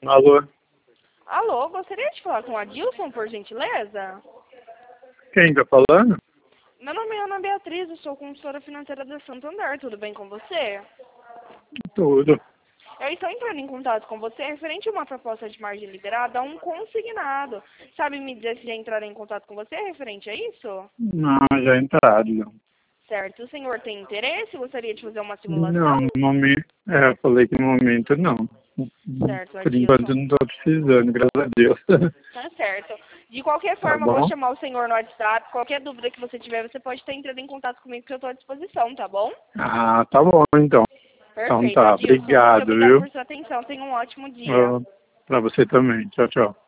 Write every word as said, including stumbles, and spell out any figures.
Alô? Alô, gostaria de falar com a Adilson, por gentileza? Quem tá falando? Meu nome é Ana Beatriz, eu sou consultora financeira da Santander, tudo bem com você? Tudo. Eu estou entrando em contato com você referente a uma proposta de margem liberada a um consignado. Sabe me dizer se já entraram em contato com você referente a isso? Não, já entraram. Não, Certo. O senhor tem interesse? Gostaria de fazer uma não simulação? no momento. É, eu falei que no momento não. Certo, Por enquanto Adilson. não estou precisando, graças a Deus. Tá certo. De qualquer Tá forma, eu vou bom? chamar o senhor no WhatsApp. Qualquer dúvida que você tiver, você pode estar entrando em contato comigo que eu estou à disposição, tá bom? Ah, tá bom então. Então Perfeito, tá, Adilson. Muito obrigado, obrigada viu? por sua atenção. Tenha um ótimo dia. Ah, pra você também. Tchau, tchau.